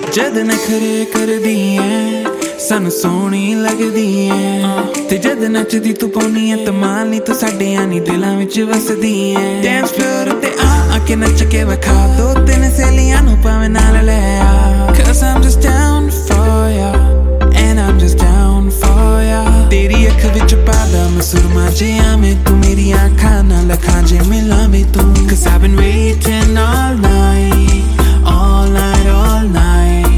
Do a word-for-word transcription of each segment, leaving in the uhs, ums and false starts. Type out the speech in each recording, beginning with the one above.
जद नखरे करदी ऐ सानू सोहनी लगदी ऐ ते जद नचदी तू पाउनी ऐ धमाल नी तू साडियां नी दिलां विच वसदी ऐ डांस फ्लोर ते आ आके नच के विखा दो तीन सहेलियां नू भावें नाल लै आ cause I'm just down for ya and I'm just down for ya तेरी अख विच पादा मैं सुरमा जियां में तू मेरी आँखां नाल अखां जे मिलावे तू cause I've been waiting all night all night all night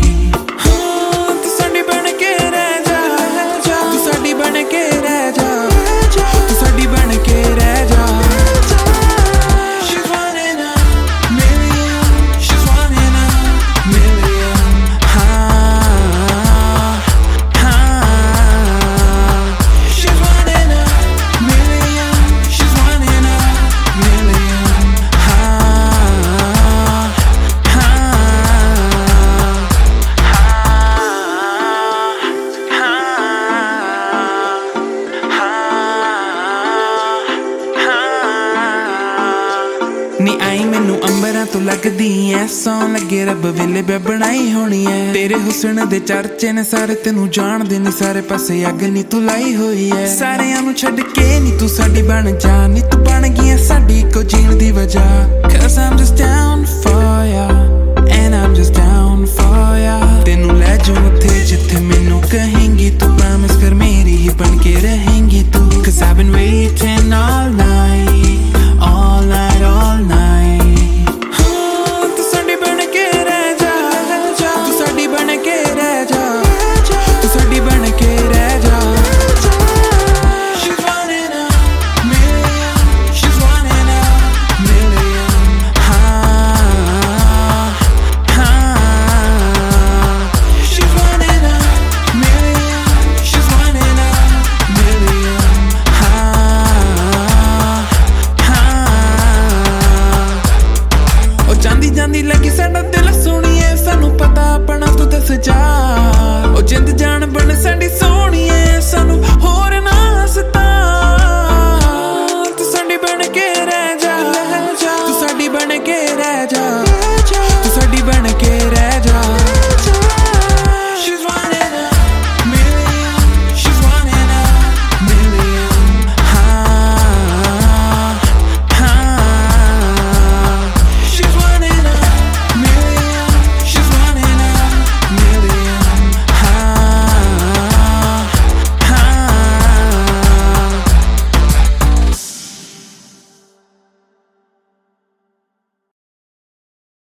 नी आई मैनू अंबरां तो लगदी ऐ सौन लगे रब वेले बै बनाई होनी ऐ तेरे हुस्न दे चर्चे ने सारे तेनू जानदे नी सारे पासे अग नी तू लाई होई ऐ सारियां नू छड्ड के नी तू साडी बन जा नी तू बन गई साडी को जीण दी वजह cause I'm just down for ya and I'm just down for ya तेनू ले जाऊं उत्थे जिथे मैनू कहेंगी तू प्रॉमिस कर मेरी ही बन के रहेंगी तू cause I've been waiting all night all night all night हाँ तू साडी बन के रह जा तू साडी बन के रह जा तू साडी बन के रह जा She's one in a million She's one in a million हाँ हाँ She's one in a million She's one in a million हाँ जांदी जांदी लगी साडा दिल सुनिए सानू पता अपना तू दस जा ओ जिंद जान बन साडी।